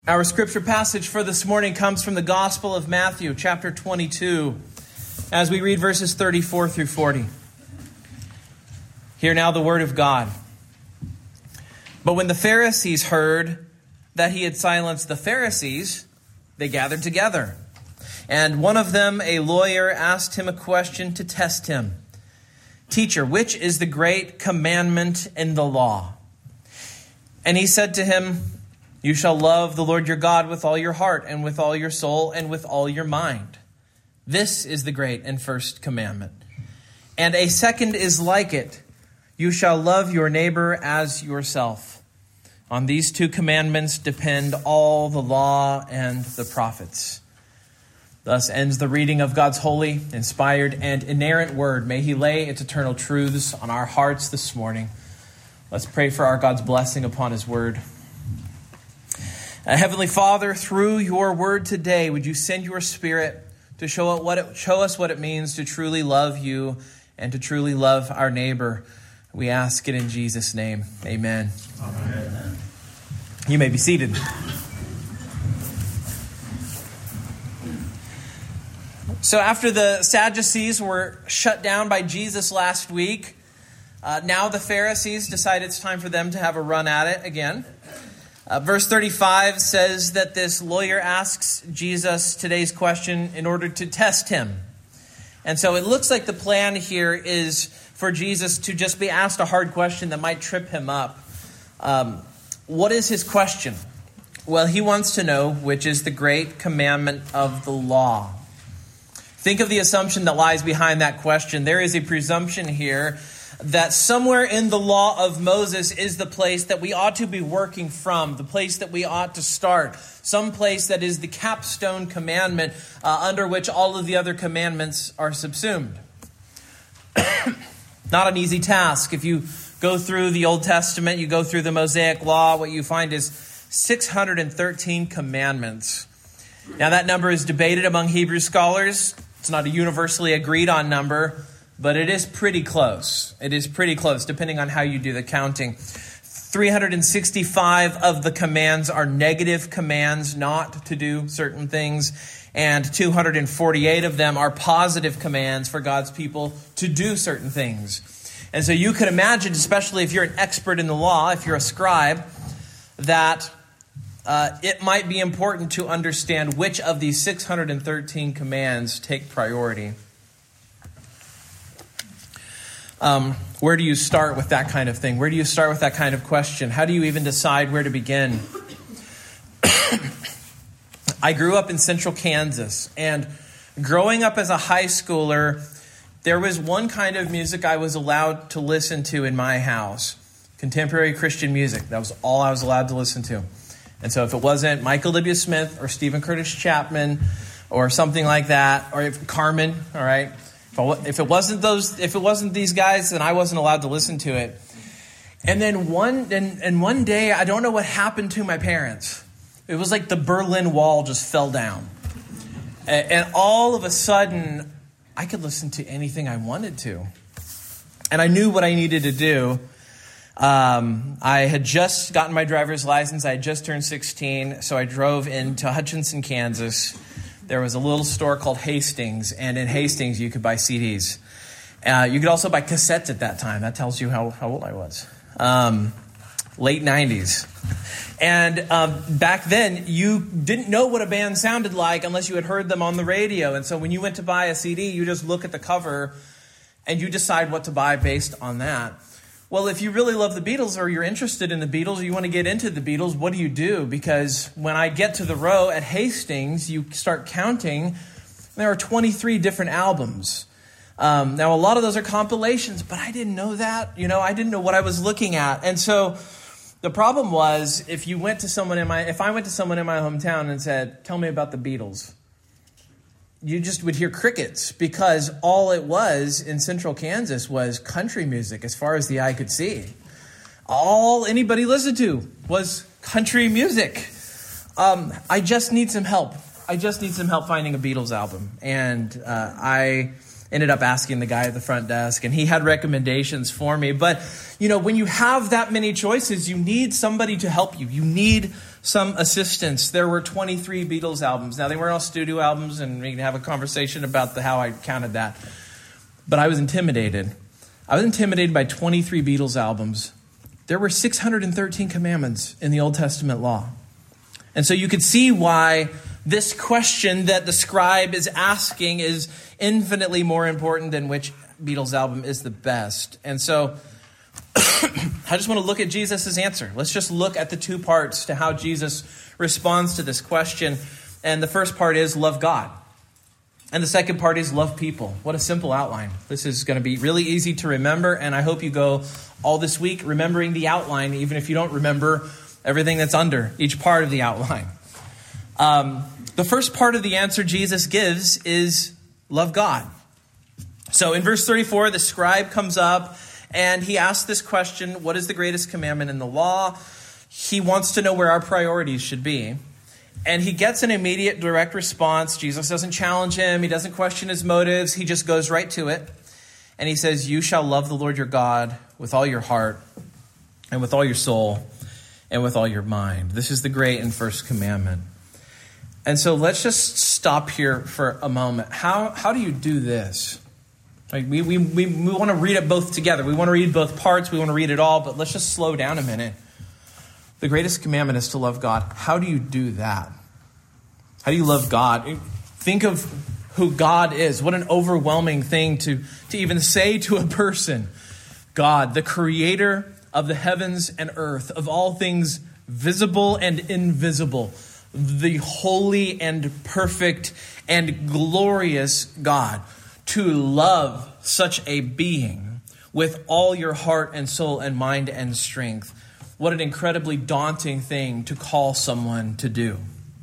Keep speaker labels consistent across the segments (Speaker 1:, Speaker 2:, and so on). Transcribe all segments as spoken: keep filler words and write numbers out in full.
Speaker 1: Our scripture passage for this morning comes from the Gospel of Matthew, chapter twenty-two, as we read verses thirty-four through forty. Hear now the word of God. But when the Pharisees heard that he had silenced the Pharisees, they gathered together. And one of them, a lawyer, asked him a question to test him. "Teacher, which is the great commandment in the law?" And he said to him, "You shall love the Lord your God with all your heart and with all your soul and with all your mind. This is the great and first commandment. And a second is like it. You shall love your neighbor as yourself. On these two commandments depend all the law and the prophets." Thus ends the reading of God's holy, inspired, and inerrant word. May he lay its eternal truths on our hearts this morning. Let's pray for our God's blessing upon his word. Uh, Heavenly Father, through your word today, would you send your Spirit to show, it what it, show us what it means to truly love you and to truly love our neighbor. We ask it in Jesus' name. Amen. Amen. You may be seated. So after the Sadducees were shut down by Jesus last week, uh, now the Pharisees decide it's time for them to have a run at it again. Uh, verse thirty-five says that this lawyer asks Jesus today's question in order to test him. And so it looks like the plan here is for Jesus to just be asked a hard question that might trip him up. Um, what is his question? Well, he wants to know which is the great commandment of the law. Think of the assumption that lies behind that question. There is a presumption here that somewhere in the law of Moses is the place that we ought to be working from, the place that we ought to start, some place that is the capstone commandment uh, under which all of the other commandments are subsumed. Not an easy task. If you go through the Old Testament, you go through the Mosaic Law, what you find is six hundred thirteen commandments. Now that number is debated among Hebrew scholars. It's not a universally agreed on number, but it is pretty close. It is pretty close, depending on how you do the counting. three hundred sixty-five of the commands are negative commands not to do certain things, and two hundred forty-eight of them are positive commands for God's people to do certain things. And so you could imagine, especially if you're an expert in the law, if you're a scribe, that uh, it might be important to understand which of these six hundred thirteen commands take priority. Um, where do you start with that kind of thing? Where do you start with that kind of question? How do you even decide where to begin? I grew up in central Kansas, and growing up as a high schooler, there was one kind of music I was allowed to listen to in my house. Contemporary Christian music. That was all I was allowed to listen to. And so if it wasn't Michael W. Smith or Stephen Curtis Chapman or something like that, or if Carmen, all right, If it wasn't those, if it wasn't these guys, then I wasn't allowed to listen to it. And then one, and, and one day, I don't know what happened to my parents. It was like the Berlin Wall just fell down, and, and all of a sudden, I could listen to anything I wanted to, and I knew what I needed to do. Um, I had just gotten my driver's license. I had just turned sixteen, so I drove into Hutchinson, Kansas. There was a little store called Hastings, and in Hastings you could buy C Ds. Uh, you could also buy cassettes at that time. That tells you how, how old I was. Um, late nineties. And um, back then, you didn't know what a band sounded like unless you had heard them on the radio. And so when you went to buy a C D, you just look at the cover and you decide what to buy based on that. Well, if you really love the Beatles or you're interested in the Beatles or you want to get into the Beatles, what do you do? Because when I get to the row at Hastings, you start counting, there are twenty-three different albums. Um, now, a lot of those are compilations, but I didn't know that. You know, I didn't know what I was looking at. And so the problem was, if you went to someone in my, if I went to someone in my hometown and said, "Tell me about the Beatles," you just would hear crickets, because all it was in central Kansas was country music as far as the eye could see. All anybody listened to was country music. Um, I just need some help. I just need some help finding a Beatles album. And uh, I ended up asking the guy at the front desk, and he had recommendations for me. But, you know, when you have that many choices, you need somebody to help you. You need some assistance. There were twenty-three Beatles albums. Now, they weren't all studio albums, and we can have a conversation about the, how I counted that. But I was intimidated. I was intimidated by twenty-three Beatles albums. There were six hundred thirteen commandments in the Old Testament law. And so you could see why this question that the scribe is asking is infinitely more important than which Beatles album is the best. And so I just want to look at Jesus' answer. Let's just look at the two parts to how Jesus responds to this question. And the first part is love God. And the second part is love people. What a simple outline. This is going to be really easy to remember. And I hope you go all this week remembering the outline, even if you don't remember everything that's under each part of the outline. Um, the first part of the answer Jesus gives is love God. So in verse thirty-four, the scribe comes up and he asks this question, what is the greatest commandment in the law? He wants to know where our priorities should be. And he gets an immediate direct response. Jesus doesn't challenge him. He doesn't question his motives. He just goes right to it. And he says, you shall love the Lord your God with all your heart and with all your soul and with all your mind. This is the great and first commandment. And so let's just stop here for a moment. How, how do you do this? Like we, we, we, we want to read it both together. We want to read both parts. We want to read it all. But let's just slow down a minute. The greatest commandment is to love God. How do you do that? How do you love God? Think of who God is. What an overwhelming thing to, to even say to a person. God, the creator of the heavens and earth, of all things visible and invisible, the holy and perfect and glorious God. To love such a being with all your heart and soul and mind and strength. What an incredibly daunting thing to call someone to do.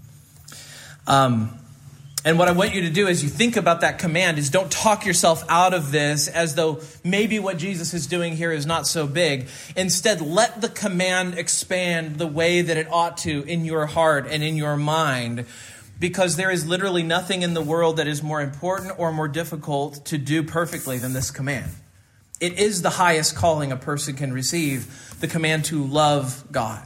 Speaker 1: Um, and what I want you to do as you think about that command is don't talk yourself out of this as though maybe what Jesus is doing here is not so big. Instead, let the command expand the way that it ought to in your heart and in your mind. Because there is literally nothing in the world that is more important or more difficult to do perfectly than this command. It is the highest calling a person can receive, the command to love God.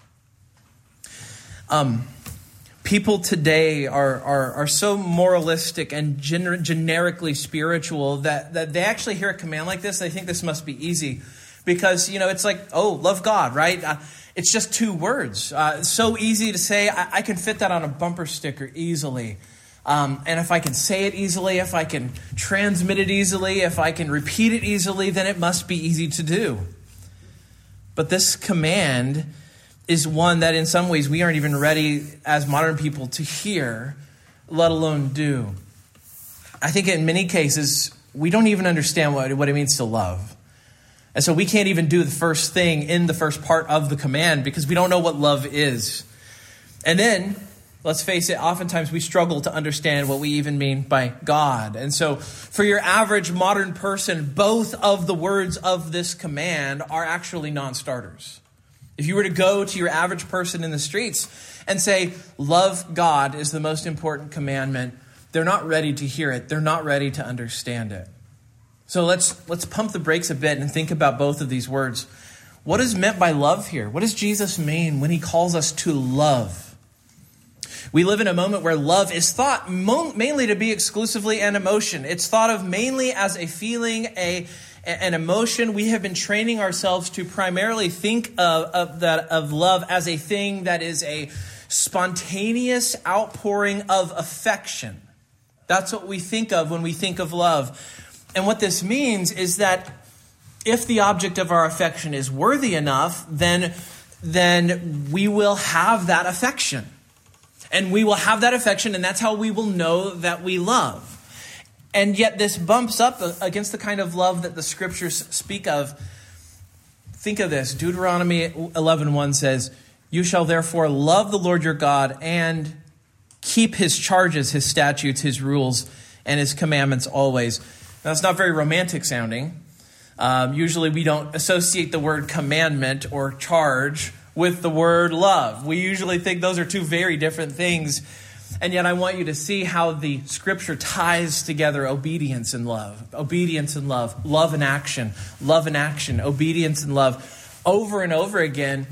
Speaker 1: Um, people today are, are, are so moralistic and gener- generically spiritual that, that they actually hear a command like this. They think this must be easy because, you know, it's like, oh, love God, right? Uh, It's just two words. Uh, it's so easy to say. I, I can fit that on a bumper sticker easily. Um, and if I can say it easily, if I can transmit it easily, if I can repeat it easily, then it must be easy to do. But this command is one that in some ways we aren't even ready as modern people to hear, let alone do. I think in many cases, we don't even understand what, what it means to love. And so we can't even do the first thing in the first part of the command because we don't know what love is. And then, let's face it, oftentimes we struggle to understand what we even mean by God. And so for your average modern person, both of the words of this command are actually non-starters. If you were to go to your average person in the streets and say, love God is the most important commandment, they're not ready to hear it. They're not ready to understand it. So let's let's pump the brakes a bit and think about both of these words. What is meant by love here? What does Jesus mean when he calls us to love? We live in a moment where love is thought mo- mainly to be exclusively an emotion. It's thought of mainly as a feeling, a an emotion. We have been training ourselves to primarily think of, of that of love as a thing that is a spontaneous outpouring of affection. That's what we think of when we think of love. And what this means is that if the object of our affection is worthy enough, then, then we will have that affection. And we will have that affection, and that's how we will know that we love. And yet this bumps up against the kind of love that the scriptures speak of. Think of this. Deuteronomy eleven one says, you shall therefore love the Lord your God and keep his charges, his statutes, his rules, and his commandments always. Now, it's not very romantic sounding. Um, usually we don't associate the word commandment or charge with the word love. We usually think those are two very different things. And yet I want you to see how the scripture ties together obedience and love. Obedience and love. Love and action. Love and action. Obedience and love. Over and over again.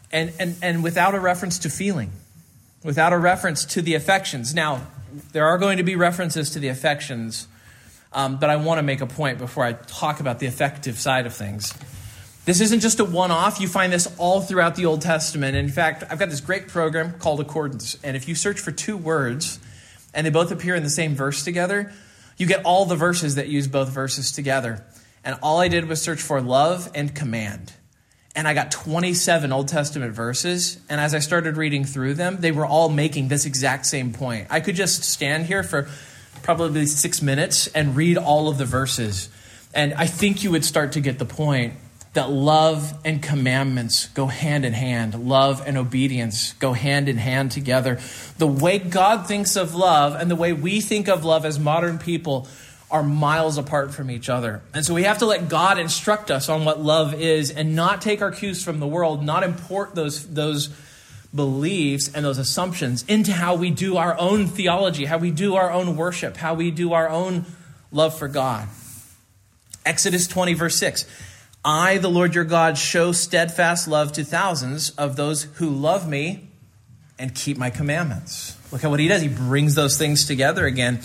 Speaker 1: and, and, and without a reference to feeling, without a reference to the affections. Now, there are going to be references to the affections, um, but I want to make a point before I talk about the affective side of things. This isn't just a one-off. You find this all throughout the Old Testament. In fact, I've got this great program called Accordance, and if you search for two words and they both appear in the same verse together, you get all the verses that use both verses together. And all I did was search for love and command. And I got twenty-seven Old Testament verses. And as I started reading through them, they were all making this exact same point. I could just stand here for probably six minutes and read all of the verses. And I think you would start to get the point that love and commandments go hand in hand. Love and obedience go hand in hand together. The way God thinks of love and the way we think of love as modern people are miles apart from each other. And so we have to let God instruct us on what love is and not take our cues from the world, not import those, those beliefs and those assumptions into how we do our own theology, how we do our own worship, how we do our own love for God. Exodus twenty, verse six. I, the Lord your God, show steadfast love to thousands of those who love me and keep my commandments. Look at what he does. He brings those things together again.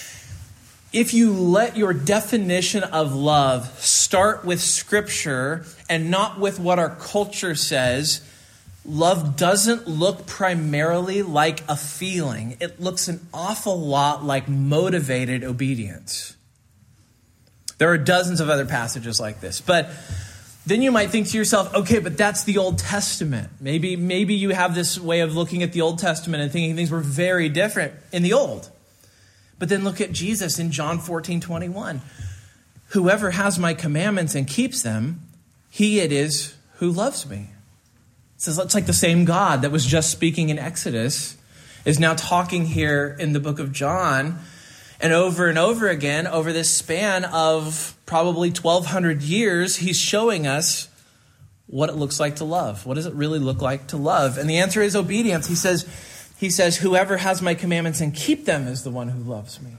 Speaker 1: If you let your definition of love start with Scripture and not with what our culture says, love doesn't look primarily like a feeling. It looks an awful lot like motivated obedience. There are dozens of other passages like this. But then you might think to yourself, okay, but that's the Old Testament. Maybe, maybe you have this way of looking at the Old Testament and thinking things were very different in the Old. But then look at Jesus in John fourteen twenty-one. Whoever has my commandments and keeps them, he it is who loves me. It says it's like the same God that was just speaking in Exodus is now talking here in the book of John. And over and over again, over this span of probably twelve hundred years, he's showing us what it looks like to love. What does it really look like to love? And the answer is obedience. He says, he says, whoever has my commandments and keep them is the one who loves me.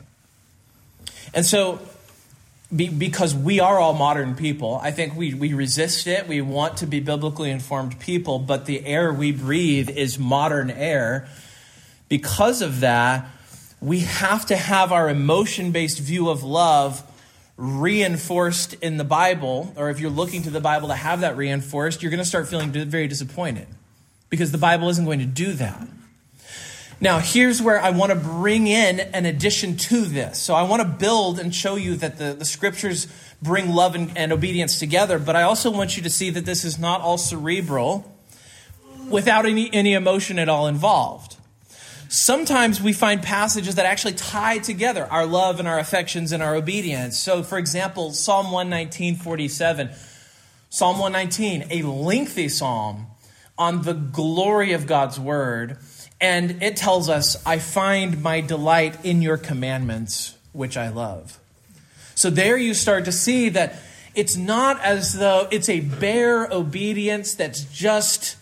Speaker 1: And so, be, because we are all modern people, I think we, we resist it. We want to be biblically informed people, but the air we breathe is modern air. Because of that, we have to have our emotion-based view of love reinforced in the Bible, or if you're looking to the Bible to have that reinforced, you're going to start feeling very disappointed because the Bible isn't going to do that. Now, here's where I want to bring in an addition to this. So I want to build and show you that the, the scriptures bring love and, and obedience together, but I also want you to see that this is not all cerebral without any, any emotion at all involved. Sometimes we find passages that actually tie together our love and our affections and our obedience. So, for example, Psalm one nineteen, forty-seven. Psalm one nineteen, a lengthy psalm on the glory of God's word. And it tells us, I find my delight in your commandments, which I love. So there you start to see that it's not as though it's a bare obedience that's just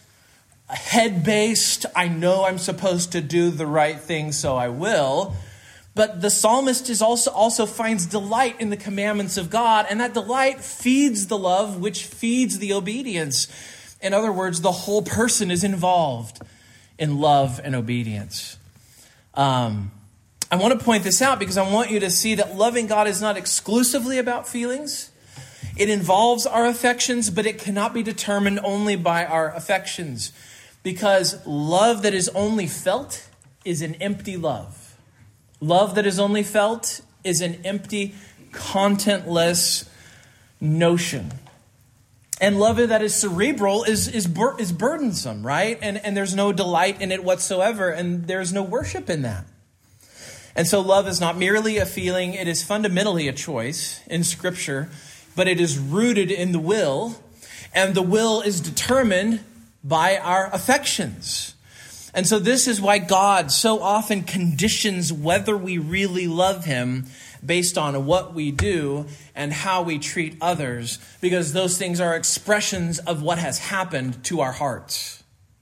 Speaker 1: head-based, I know I'm supposed to do the right thing, so I will. But the psalmist is also, also finds delight in the commandments of God, and that delight feeds the love, which feeds the obedience. In other words, the whole person is involved in love and obedience. Um, I want to point this out because I want you to see that loving God is not exclusively about feelings. It involves our affections, but it cannot be determined only by our affections. Because love that is only felt is an empty love. Love that is only felt is an empty, contentless notion. And love that is cerebral is, is, bur- is burdensome, right? And, and there's no delight in it whatsoever, and there's no worship in that. And so love is not merely a feeling, it is fundamentally a choice in Scripture, but it is rooted in the will, and the will is determined by our affections. And so this is why God so often conditions whether we really love him based on what we do and how we treat others, because those things are expressions of what has happened to our hearts.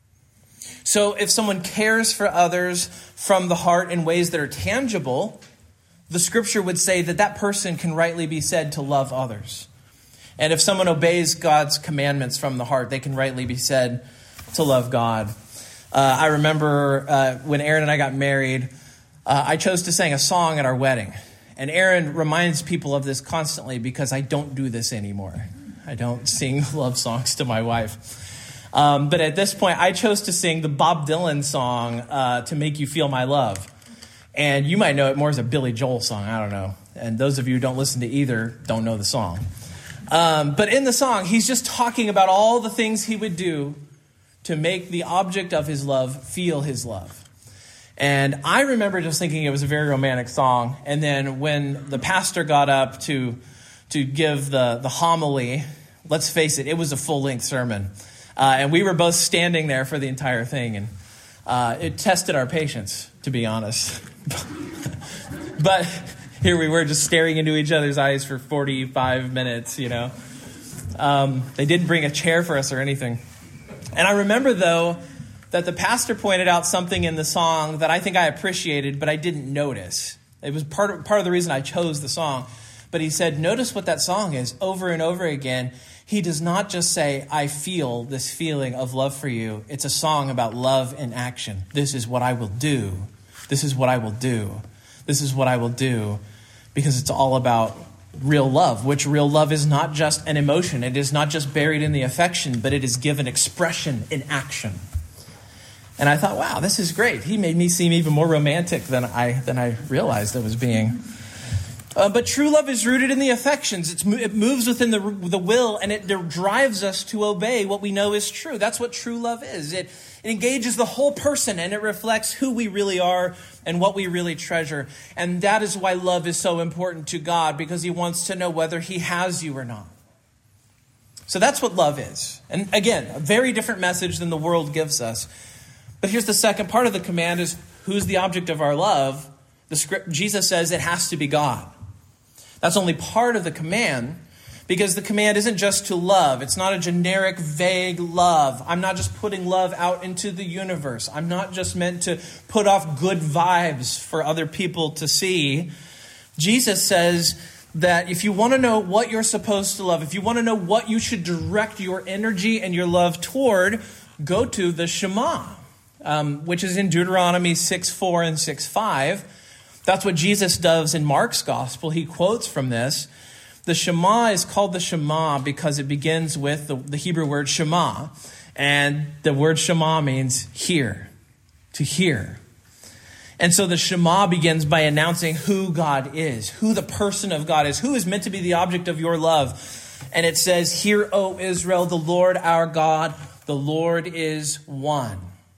Speaker 1: So if someone cares for others from the heart in ways that are tangible, the scripture would say that that person can rightly be said to love others. And if someone obeys God's commandments from the heart, they can rightly be said to love God. Uh, I remember uh, when Aaron and I got married, uh, I chose to sing a song at our wedding. And Aaron reminds people of this constantly because I don't do this anymore. I don't sing love songs to my wife. Um, but at this point, I chose to sing the Bob Dylan song, uh, To Make You Feel My Love. And you might know it more as a Billy Joel song. I don't know. And those of you who don't listen to either don't know the song. Um, but in the song, he's just talking about all the things he would do to make the object of his love feel his love. And I remember just thinking it was a very romantic song. And then when the pastor got up to to give the, the homily, let's face it, it was a full-length sermon. Uh, and we were both standing there for the entire thing. And uh, it tested our patience, to be honest. But here we were just staring into each other's eyes for forty-five minutes, you know. Um, they didn't bring a chair for us or anything. And I remember, though, that the pastor pointed out something in the song that I think I appreciated, but I didn't notice. It was part of, part of the reason I chose the song. But he said, notice what that song is over and over again. He does not just say, I feel this feeling of love for you. It's a song about love in action. This is what I will do. This is what I will do. This is what I will do. Because it's all about real love, which real love is not just an emotion. It is not just buried in the affection, but it is given expression in action. And I thought, wow, this is great. He made me seem even more romantic than I than I realized I was being. Uh, but true love is rooted in the affections. It's, it moves within the, the will, and it drives us to obey what we know is true. That's what true love is. It, it engages the whole person, and it reflects who we really are and what we really treasure. And that is why love is so important to God, because he wants to know whether he has you or not. So that's what love is. And again, a very different message than the world gives us. But here's the second part of the command is, who's the object of our love? The script, Jesus says it has to be God. That's only part of the command, because the command isn't just to love. It's not a generic, vague love. I'm not just putting love out into the universe. I'm not just meant to put off good vibes for other people to see. Jesus says that if you want to know what you're supposed to love, if you want to know what you should direct your energy and your love toward, go to the Shema, um, which is in Deuteronomy six four and six five. That's what Jesus does in Mark's gospel. He quotes from this. The Shema is called the Shema because it begins with the, the Hebrew word Shema. And the word Shema means hear, to hear. And so the Shema begins by announcing who God is, who the person of God is, who is meant to be the object of your love. And it says, hear, O Israel, the Lord our God, the Lord is one.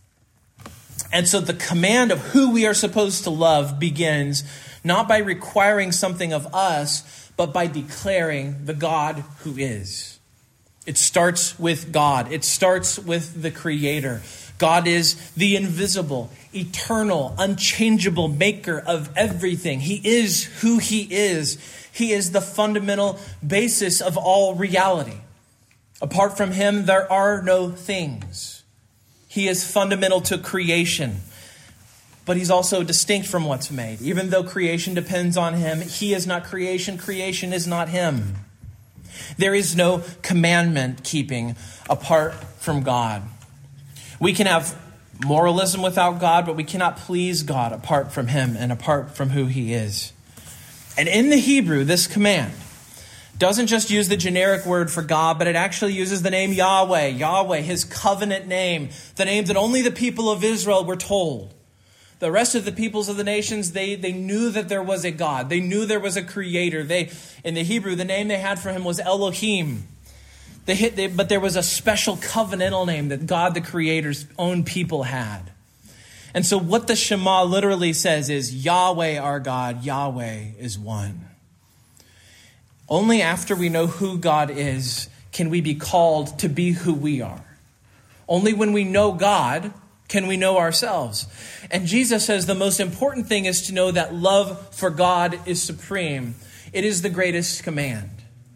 Speaker 1: And so the command of who we are supposed to love begins not by requiring something of us, but by declaring the God who is. It starts with God. It starts with the Creator. God is the invisible, eternal, unchangeable maker of everything. He is who he is. He is the fundamental basis of all reality. Apart from him, there are no things. He is fundamental to creation, but he's also distinct from what's made. Even though creation depends on him, he is not creation. Creation is not him. There is no commandment keeping apart from God. We can have moralism without God, but we cannot please God apart from him and apart from who he is. And in the Hebrew, this command doesn't just use the generic word for God, but it actually uses the name Yahweh, Yahweh, his covenant name, the name that only the people of Israel were told. The rest of the peoples of the nations, they, they knew that there was a God. They knew there was a creator. They, in the Hebrew, the name they had for him was Elohim. They hit, they, but there was a special covenantal name that God, the creator's own people, had. And so what the Shema literally says is, Yahweh our God, Yahweh is one. Only after we know who God is can we be called to be who we are. Only when we know God can we know ourselves. And Jesus says the most important thing is to know that love for God is supreme. It is the greatest command.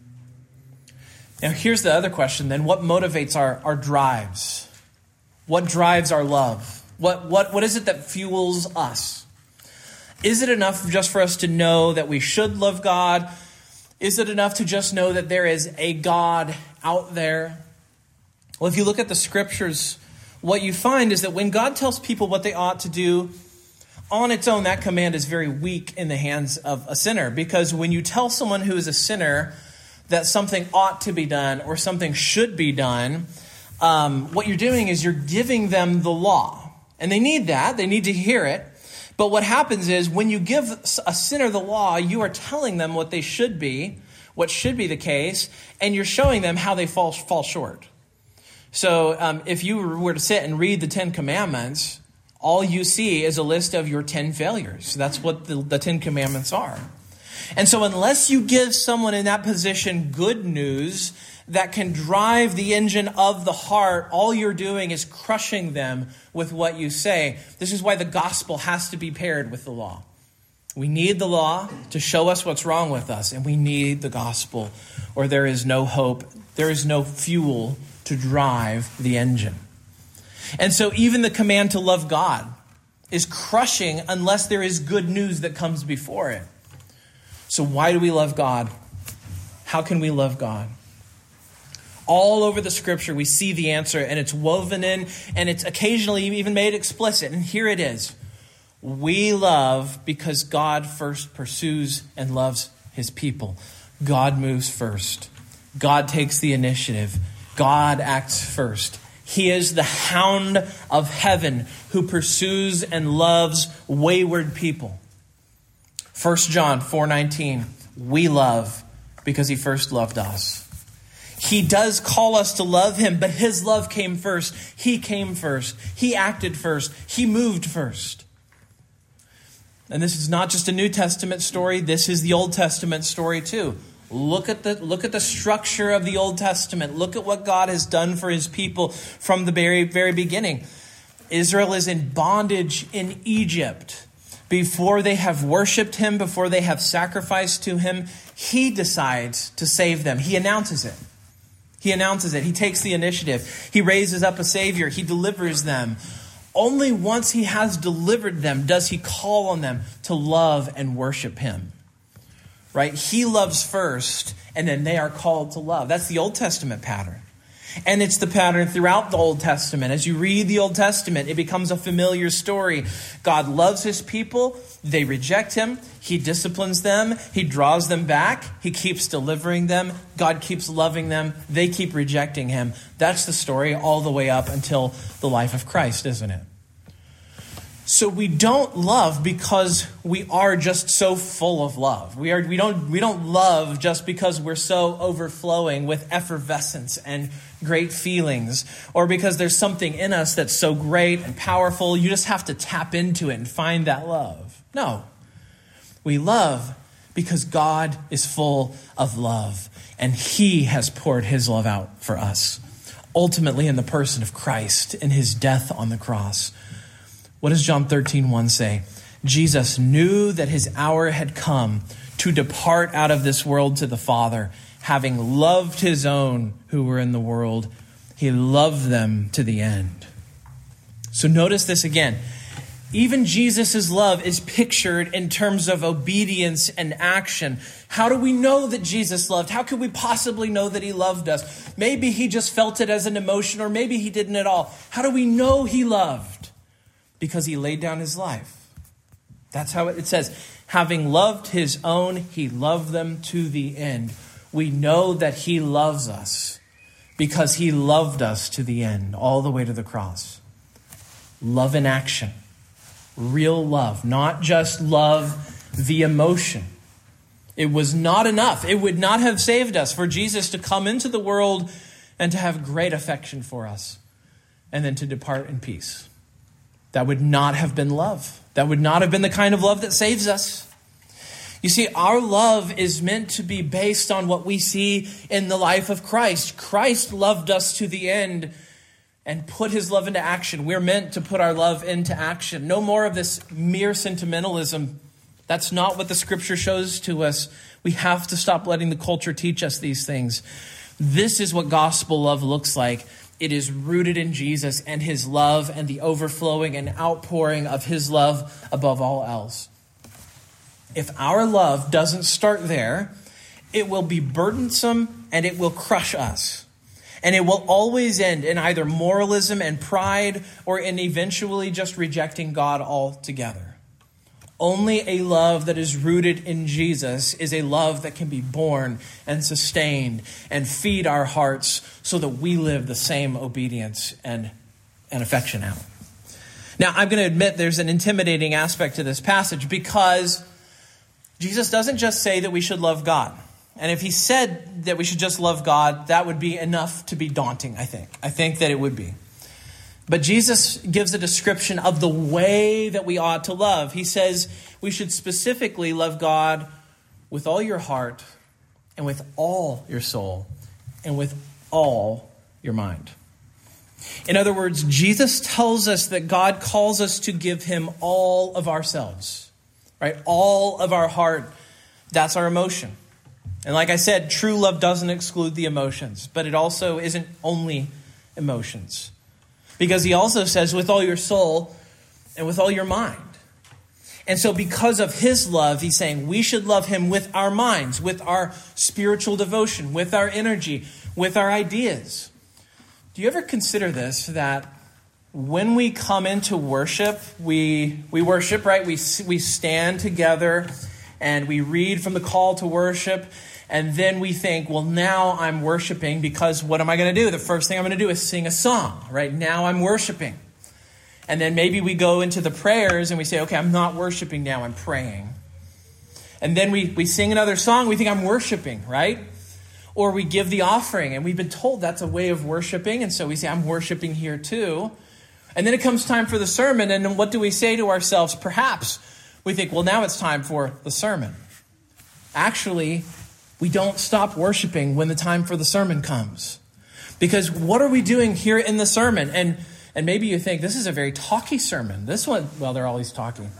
Speaker 1: Now here's the other question then. What motivates our, our drives? What drives our love? What, what, what is it that fuels us? Is it enough just for us to know that we should love God? Is it enough to just know that there is a God out there? Well, if you look at the scriptures, what you find is that when God tells people what they ought to do, on its own, that command is very weak in the hands of a sinner. Because when you tell someone who is a sinner that something ought to be done or something should be done, um, what you're doing is you're giving them the law. And they need that. They need to hear it. But what happens is when you give a sinner the law, you are telling them what they should be, what should be the case, and you're showing them how they fall, fall short. So um, if you were to sit and read the Ten Commandments, all you see is a list of your ten failures. That's what the, the Ten Commandments are. And so unless you give someone in that position good news that can drive the engine of the heart, all you're doing is crushing them with what you say. This is why the gospel has to be paired with the law. We need the law to show us what's wrong with us, and we need the gospel, or there is no hope, there is no fuel to drive the engine. And so even the command to love God is crushing unless there is good news that comes before it. So why do we love God? How can we love God? All over the scripture, we see the answer, and it's woven in, and it's occasionally even made explicit. And here it is. We love because God first pursues and loves his people. God moves first. God takes the initiative. God acts first. He is the hound of heaven who pursues and loves wayward people. First John four nineteen, we love because he first loved us. He does call us to love him, but his love came first. He came first. He acted first. He moved first. And this is not just a New Testament story. This is the Old Testament story too. Look at the look at the structure of the Old Testament. Look at what God has done for his people from the very, very beginning. Israel is in bondage in Egypt. Before they have worshiped him, before they have sacrificed to him, he decides to save them. He announces it. He announces it. He takes the initiative. He raises up a savior. He delivers them. Only once he has delivered them does he call on them to love and worship him. Right? He loves first, and then they are called to love. That's the Old Testament pattern. And it's the pattern throughout the Old Testament. As you read the Old Testament, it becomes a familiar story. God loves his people. They reject him. He disciplines them. He draws them back. He keeps delivering them. God keeps loving them. They keep rejecting him. That's the story all the way up until the life of Christ, isn't it? So we don't love because we are just so full of love. We are we don't we don't love just because we're so overflowing with effervescence and great feelings, or because there's something in us that's so great and powerful. You just have to tap into it and find that love. No. We love because God is full of love, and he has poured his love out for us, ultimately in the person of Christ in his death on the cross. What does John thirteen one say? Jesus knew that his hour had come to depart out of this world to the Father. Having loved his own who were in the world, he loved them to the end. So notice this again. Even Jesus' love is pictured in terms of obedience and action. How do we know that Jesus loved? How could we possibly know that he loved us? Maybe he just felt it as an emotion, or maybe he didn't at all. How do we know he loved? Because he laid down his life. That's how it says. Having loved his own, he loved them to the end. We know that he loves us because he loved us to the end, all the way to the cross. Love in action. Real love, not just love the emotion. It was not enough. It would not have saved us for Jesus to come into the world and to have great affection for us and then to depart in peace. That would not have been love. That would not have been the kind of love that saves us. You see, our love is meant to be based on what we see in the life of Christ. Christ loved us to the end and put his love into action. We're meant to put our love into action. No more of this mere sentimentalism. That's not what the scripture shows to us. We have to stop letting the culture teach us these things. This is what gospel love looks like. It is rooted in Jesus and his love and the overflowing and outpouring of his love above all else. If our love doesn't start there, it will be burdensome and it will crush us. And it will always end in either moralism and pride or in eventually just rejecting God altogether. Only a love that is rooted in Jesus is a love that can be born and sustained and feed our hearts so that we live the same obedience and, and affection out. Now, I'm going to admit there's an intimidating aspect to this passage because Jesus doesn't just say that we should love God. And if he said that we should just love God, that would be enough to be daunting, I think. I think that it would be. But Jesus gives a description of the way that we ought to love. He says we should specifically love God with all your heart and with all your soul and with all your mind. In other words, Jesus tells us that God calls us to give him all of ourselves, right? All of our heart. That's our emotion. And like I said, true love doesn't exclude the emotions, but it also isn't only emotions. Because he also says, with all your soul and with all your mind. And so because of his love, he's saying we should love him with our minds, with our spiritual devotion, with our energy, with our ideas. Do you ever consider this, that when we come into worship, we we worship, right? We, we stand together and we read from the call to worship. And then we think, well, now I'm worshiping because what am I going to do? The first thing I'm going to do is sing a song, right? Now I'm worshiping. And then maybe we go into the prayers and we say, okay, I'm not worshiping now, I'm praying. And then we, we sing another song, we think I'm worshiping, right? Or we give the offering and we've been told that's a way of worshiping. And so we say, I'm worshiping here too. And then it comes time for the sermon. And then what do we say to ourselves? Perhaps we think, well, now it's time for the sermon. Actually, we don't stop worshiping when the time for the sermon comes. Because what are we doing here in the sermon? And and maybe you think, this is a very talky sermon. This one, well, they're always talking.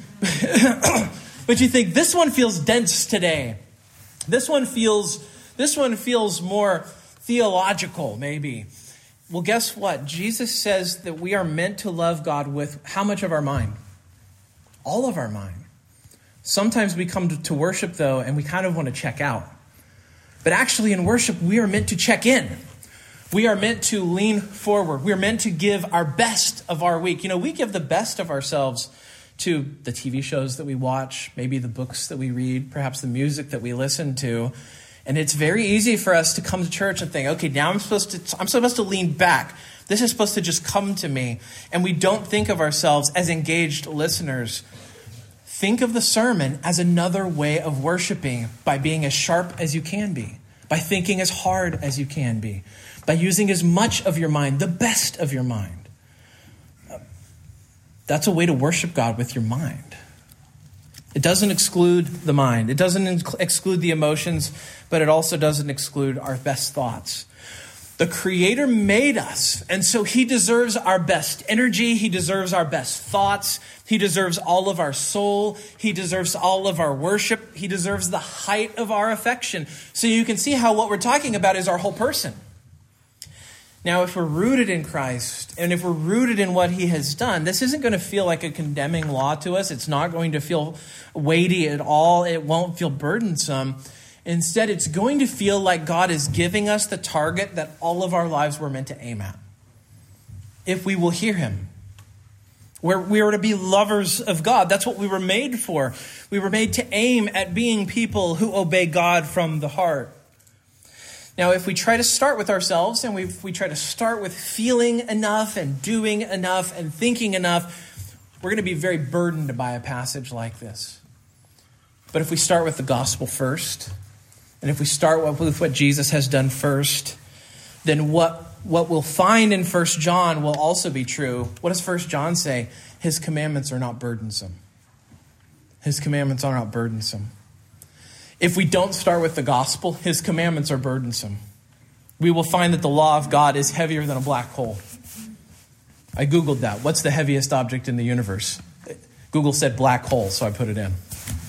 Speaker 1: But you think, this one feels dense today. This one feels, this one feels more theological, maybe. Well, guess what? Jesus says that we are meant to love God with how much of our mind? All of our mind. Sometimes we come to worship, though, and we kind of want to check out. But actually, in worship, we are meant to check in. We are meant to lean forward. We are meant to give our best of our week. You know, we give the best of ourselves to the T V shows that we watch, maybe the books that we read, perhaps the music that we listen to. And it's very easy for us to come to church and think, okay, now I'm supposed to, I'm supposed to lean back. This is supposed to just come to me. And we don't think of ourselves as engaged listeners. Think of the sermon as another way of worshiping by being as sharp as you can be, by thinking as hard as you can be, by using as much of your mind, the best of your mind. That's a way to worship God with your mind. It doesn't exclude the mind. It doesn't exclude the emotions, but it also doesn't exclude our best thoughts. The Creator made us, and so he deserves our best energy. He deserves our best thoughts. He deserves all of our soul. He deserves all of our worship. He deserves the height of our affection. So you can see how what we're talking about is our whole person. Now, if we're rooted in Christ, and if we're rooted in what he has done, this isn't going to feel like a condemning law to us. It's not going to feel weighty at all. It won't feel burdensome. Instead, it's going to feel like God is giving us the target that all of our lives were meant to aim at. If we will hear him. We're, we are to be lovers of God. That's what we were made for. We were made to aim at being people who obey God from the heart. Now, if we try to start with ourselves and we, we try to start with feeling enough and doing enough and thinking enough, we're going to be very burdened by a passage like this. But if we start with the gospel first, and if we start with what Jesus has done first, then what, what we'll find in First John will also be true. What does First John say? His commandments are not burdensome. His commandments are not burdensome. If we don't start with the gospel, his commandments are burdensome. We will find that the law of God is heavier than a black hole. I Googled that. What's the heaviest object in the universe? Google said black hole, so I put it in.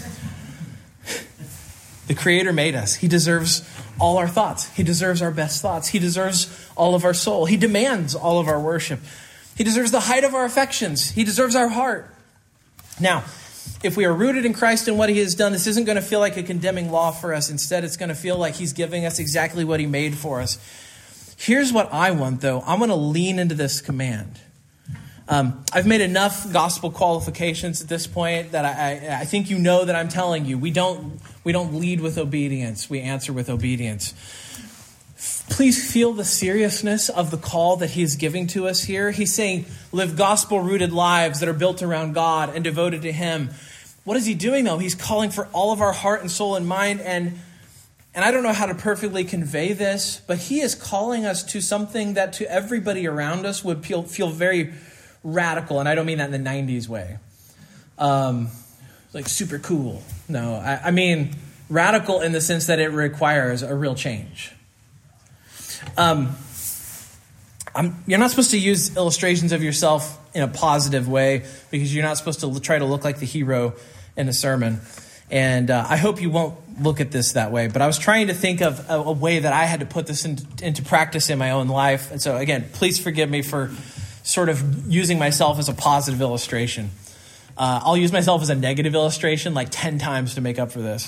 Speaker 1: The Creator made us. He deserves all our thoughts. He deserves our best thoughts. He deserves all of our soul. He demands all of our worship. He deserves the height of our affections. He deserves our heart. Now, if we are rooted in Christ and what he has done, this isn't going to feel like a condemning law for us. Instead, it's going to feel like he's giving us exactly what he made for us. Here's what I want, though. I want to lean into this command. Um, I've made enough gospel qualifications at this point that I, I, I think you know that I'm telling you. We don't, we don't lead with obedience. We answer with obedience. Please feel the seriousness of the call that he is giving to us here. He's saying, live gospel-rooted lives that are built around God and devoted to him. What is he doing, though? He's calling for all of our heart and soul and mind. And, and I don't know how to perfectly convey this, but he is calling us to something that to everybody around us would feel, feel very radical. And I don't mean that in the nineties way. Um, like super cool. No, I, I mean radical in the sense that it requires a real change. Um, I'm, you're not supposed to use illustrations of yourself in a positive way because you're not supposed to try to look like the hero in a sermon. And uh, I hope you won't look at this that way. But I was trying to think of a, a way that I had to put this in, into practice in my own life. And so, again, please forgive me for sort of using myself as a positive illustration. Uh, I'll use myself as a negative illustration like ten times to make up for this.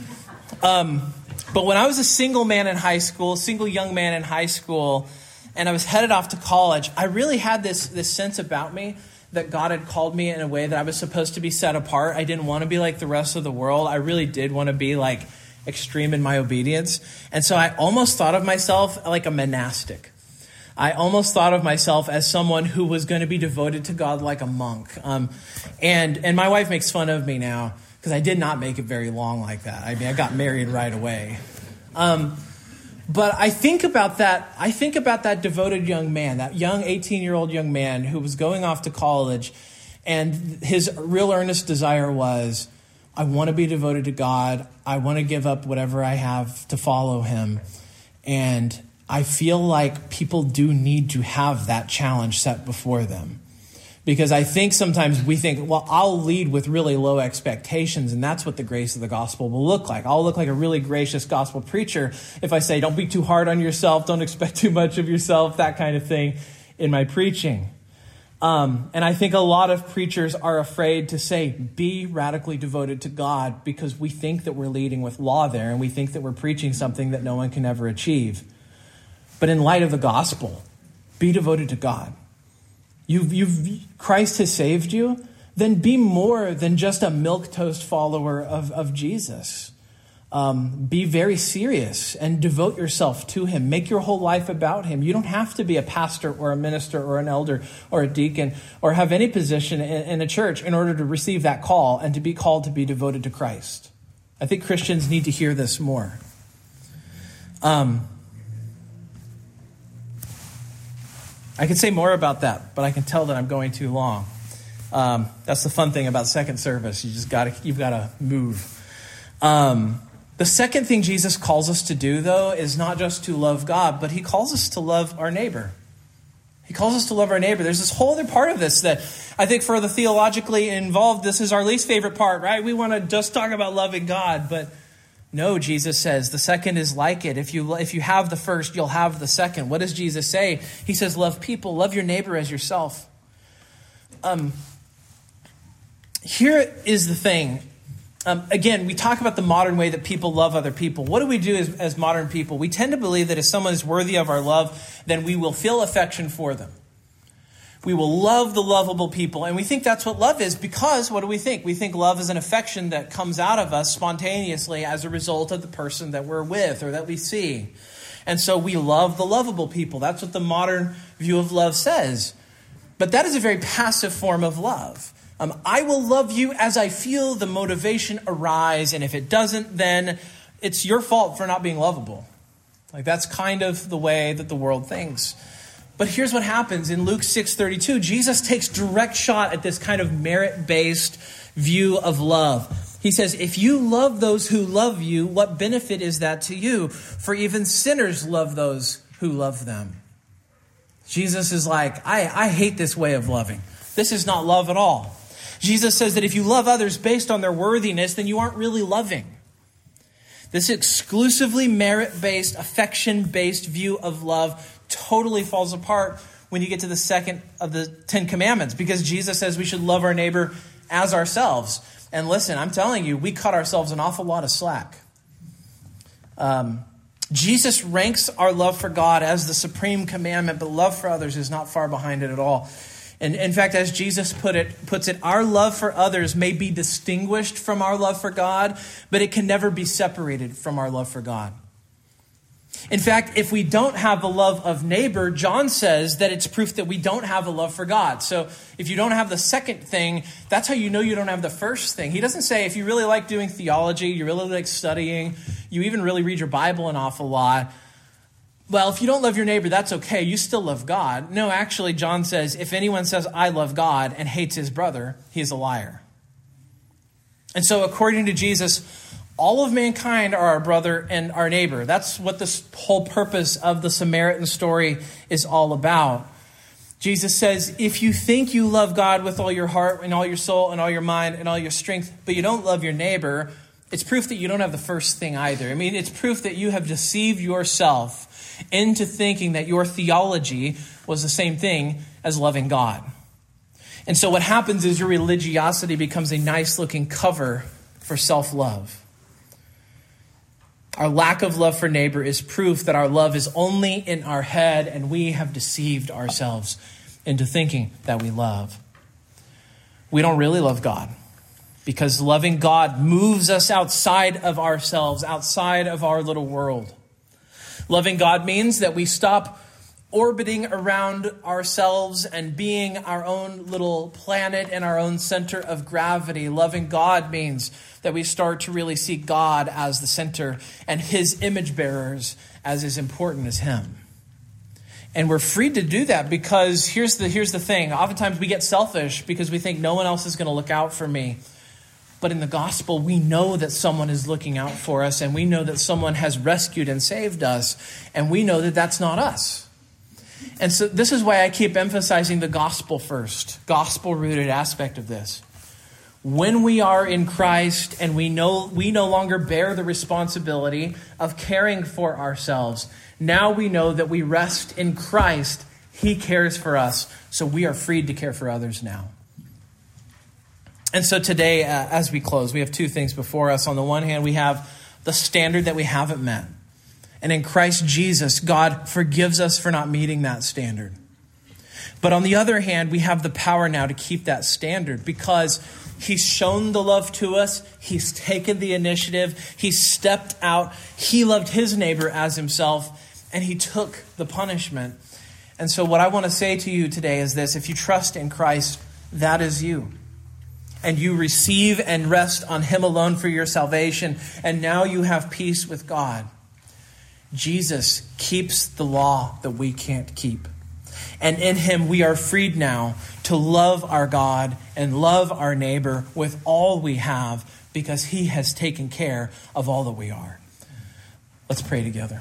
Speaker 1: Um, but when I was a single man in high school, single young man in high school, and I was headed off to college, I really had this, this sense about me that God had called me in a way that I was supposed to be set apart. I didn't want to be like the rest of the world. I really did want to be like extreme in my obedience. And so I almost thought of myself like a monastic. I almost thought of myself as someone who was going to be devoted to God like a monk. Um, and, and my wife makes fun of me now because I did not make it very long like that. I mean, I got married right away. Um, but I think about that. I think about that devoted young man, that young eighteen-year-old young man who was going off to college, and his real earnest desire was, I want to be devoted to God. I want to give up whatever I have to follow him. And I feel like people do need to have that challenge set before them. Because I think sometimes we think, well, I'll lead with really low expectations, and that's what the grace of the gospel will look like. I'll look like a really gracious gospel preacher if I say, don't be too hard on yourself, don't expect too much of yourself, that kind of thing in my preaching. Um, and I think a lot of preachers are afraid to say, be radically devoted to God, because we think that we're leading with law there, and we think that we're preaching something that no one can ever achieve. But in light of the gospel, be devoted to God. You've, you've, Christ has saved you. Then be more than just a milquetoast follower of, of Jesus. Um, be very serious and devote yourself to him. Make your whole life about him. You don't have to be a pastor or a minister or an elder or a deacon or have any position in, in a church in order to receive that call and to be called to be devoted to Christ. I think Christians need to hear this more. Um. I could say more about that, but I can tell that I'm going too long. Um, that's the fun thing about second service. You just got to, you've got to move. Um, the second thing Jesus calls us to do, though, is not just to love God, but he calls us to love our neighbor. He calls us to love our neighbor. There's this whole other part of this that I think for the theologically involved, this is our least favorite part, right? We want to just talk about loving God, but no, Jesus says, the second is like it. If you if you have the first, you'll have the second. What does Jesus say? He says, love people, love your neighbor as yourself. Um, here is the thing. Um, again, we talk about the modern way that people love other people. What do we do as, as modern people? We tend to believe that if someone is worthy of our love, then we will feel affection for them. We will love the lovable people. And we think that's what love is because what do we think? We think love is an affection that comes out of us spontaneously as a result of the person that we're with or that we see. And so we love the lovable people. That's what the modern view of love says. But that is a very passive form of love. Um, I will love you as I feel the motivation arise. And if it doesn't, then it's your fault for not being lovable. Like that's kind of the way that the world thinks. But here's what happens in Luke six thirty-two. Jesus takes direct shot at this kind of merit-based view of love. He says, if you love those who love you, what benefit is that to you? For even sinners love those who love them. Jesus is like, I, I hate this way of loving. This is not love at all. Jesus says that if you love others based on their worthiness, then you aren't really loving. This exclusively merit-based, affection-based view of love totally falls apart when you get to the second of the Ten Commandments, because Jesus says we should love our neighbor as ourselves. And listen, I'm telling you, we cut ourselves an awful lot of slack. Um, Jesus ranks our love for God as the supreme commandment, but love for others is not far behind it at all. And in fact, as Jesus put it, puts it, our love for others may be distinguished from our love for God, but it can never be separated from our love for God. In fact, if we don't have the love of neighbor, John says that it's proof that we don't have a love for God. So if you don't have the second thing, that's how you know you don't have the first thing. He doesn't say if you really like doing theology, you really like studying, you even really read your Bible an awful lot, well, if you don't love your neighbor, that's okay. You still love God. No, actually, John says, if anyone says, I love God and hates his brother, he is a liar. And so according to Jesus, all of mankind are our brother and our neighbor. That's what this whole purpose of the Samaritan story is all about. Jesus says, if you think you love God with all your heart and all your soul and all your mind and all your strength, but you don't love your neighbor, it's proof that you don't have the first thing either. I mean, it's proof that you have deceived yourself into thinking that your theology was the same thing as loving God. And so what happens is your religiosity becomes a nice looking cover for self-love. Our lack of love for neighbor is proof that our love is only in our head and we have deceived ourselves into thinking that we love. We don't really love God because loving God moves us outside of ourselves, outside of our little world. Loving God means that we stop orbiting around ourselves and being our own little planet and our own center of gravity. Loving God means that we start to really see God as the center and his image bearers as as important as him. And we're free to do that because here's the, here's the thing. Oftentimes we get selfish because we think no one else is going to look out for me. But in the gospel, we know that someone is looking out for us, and we know that someone has rescued and saved us, and we know that that's not us. And so this is why I keep emphasizing the gospel first, gospel-rooted aspect of this. When we are in Christ and we know we no longer bear the responsibility of caring for ourselves, now we know that we rest in Christ. He cares for us, so we are freed to care for others now. And so today, uh, as we close, we have two things before us. On the one hand, we have the standard that we haven't met. And in Christ Jesus, God forgives us for not meeting that standard. But on the other hand, we have the power now to keep that standard because he's shown the love to us. He's taken the initiative. He stepped out. He loved his neighbor as himself, and he took the punishment. And so what I want to say to you today is this. If you trust in Christ, that is you. And you receive and rest on him alone for your salvation. And now you have peace with God. Jesus keeps the law that we can't keep. And in him we are freed now to love our God and love our neighbor with all we have because he has taken care of all that we are. Let's pray together.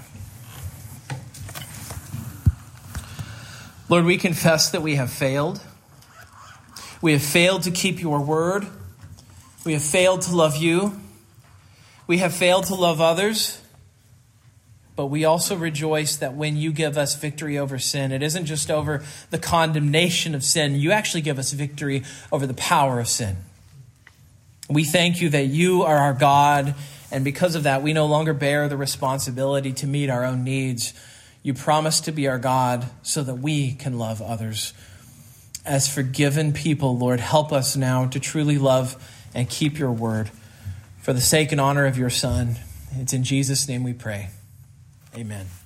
Speaker 1: Lord, we confess that we have failed. We have failed to keep your word. We have failed to love you. We have failed to love others. But we also rejoice that when you give us victory over sin, it isn't just over the condemnation of sin. You actually give us victory over the power of sin. We thank you that you are our God. And because of that, we no longer bear the responsibility to meet our own needs. You promise to be our God so that we can love others. As forgiven people, Lord, help us now to truly love and keep your word. For the sake and honor of your Son, it's in Jesus' name we pray. Amen.